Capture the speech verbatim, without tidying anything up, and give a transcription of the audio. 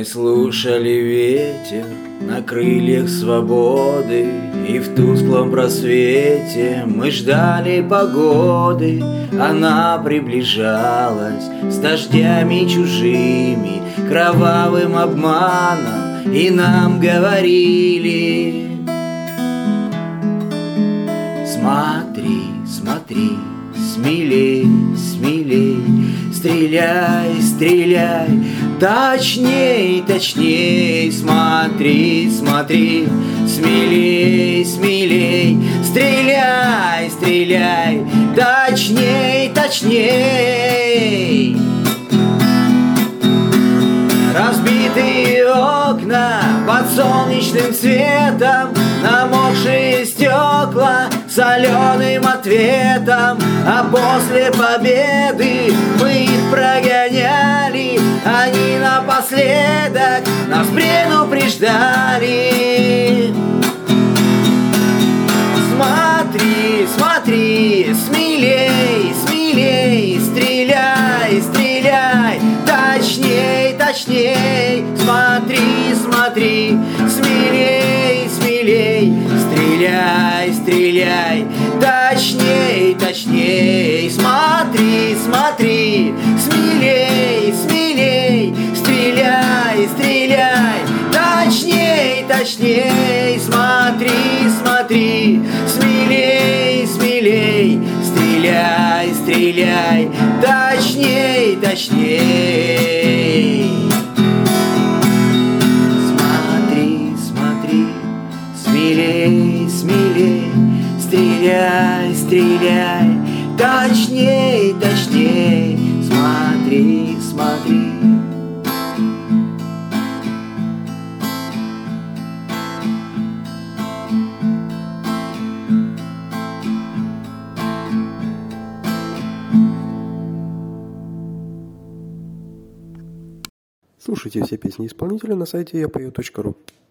слушали ветер на крыльях свободы, и в тусклом просвете мы ждали погоды. Она приближалась с дождями чужими, кровавым обманом, и нам говорили: смотри, смотри, смелей, смелей, стреляй, стреляй, точней, точней, смотри, смотри, смелей, смелей, стреляй, стреляй, точней, точней. Разбитые окна под солнечным светом, намокшие стекла соленым ответом. А после победы мы их прогоняли, они напоследок нас предупреждали: смотри, смотри, смелей, смелей, стреляй, стреляй, точней, точней, смотри, смотри, смелей, смелей, стреляй, стреляй, точней, точней, смотри, смотри, смелей, смелей, стреляй, стреляй, точней, точней, смотри, смотри, смелей, смелей, стреляй, стреляй, точней, точней. Смотри, смотри, смелей, смелей, стреляй, стреляй, точней, точней, смотри, смотри. Слушайте все песни исполнителя на сайте я пою точка ру.